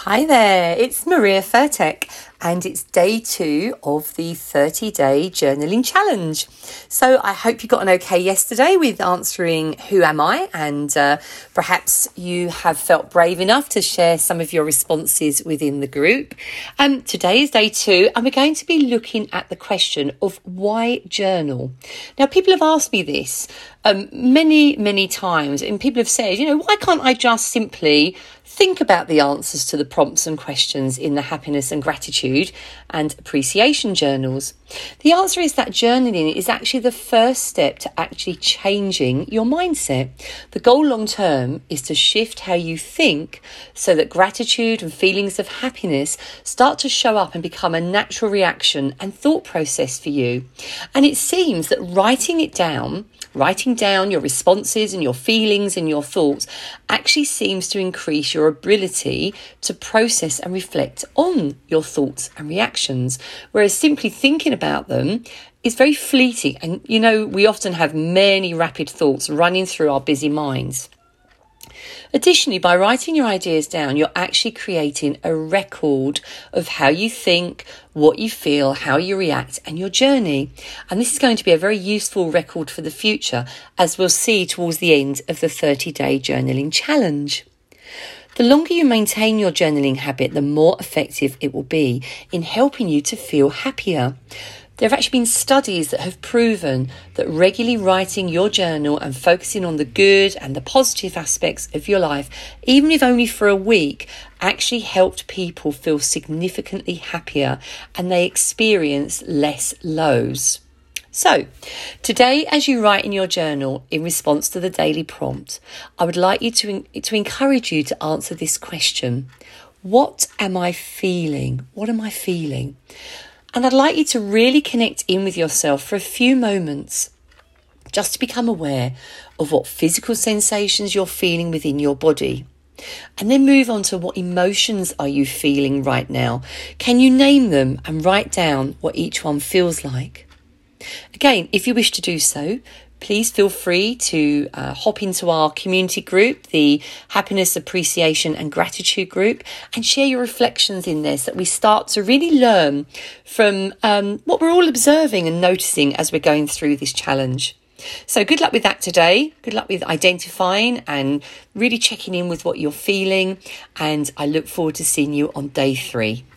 Hi there, it's Maria Furtek and it's day 2 of the 30-day journaling challenge. So I hope you got an okay yesterday with answering who am I, and perhaps you have felt brave enough to share some of your responses within the group. Today is day 2 and we're going to be looking at the question of why journal. Now, people have asked me this many times, and people have said, why can't I just simply think about the answers to the prompts and questions in the happiness and gratitude and appreciation journals? The answer is that journaling is actually the first step to actually changing your mindset. The goal long term is to shift how you think so that gratitude and feelings of happiness start to show up and become a natural reaction and thought process for you. And it seems that writing down your responses and your feelings and your thoughts actually seems to increase your ability to process and reflect on your thoughts and reactions, whereas simply thinking about them is very fleeting. And we often have many rapid thoughts running through our busy minds. Additionally, by writing your ideas down, you're actually creating a record of how you think, what you feel, how you react, and your journey. And this is going to be a very useful record for the future, as we'll see towards the end of the 30-day journaling challenge. The longer you maintain your journaling habit, the more effective it will be in helping you to feel happier. There have actually been studies that have proven that regularly writing your journal and focusing on the good and the positive aspects of your life, even if only for a week, actually helped people feel significantly happier and they experience less lows. So, today, as you write in your journal in response to the daily prompt, I would like you to encourage you to answer this question. What am I feeling? What am I feeling? And I'd like you to really connect in with yourself for a few moments, just to become aware of what physical sensations you're feeling within your body. And then move on to what emotions are you feeling right now? Can you name them and write down what each one feels like? Again, if you wish to do so, please feel free to hop into our community group, the Happiness, Appreciation and Gratitude group, and share your reflections in there so that we start to really learn from what we're all observing and noticing as we're going through this challenge. So good luck with that today. Good luck with identifying and really checking in with what you're feeling. And I look forward to seeing you on day 3.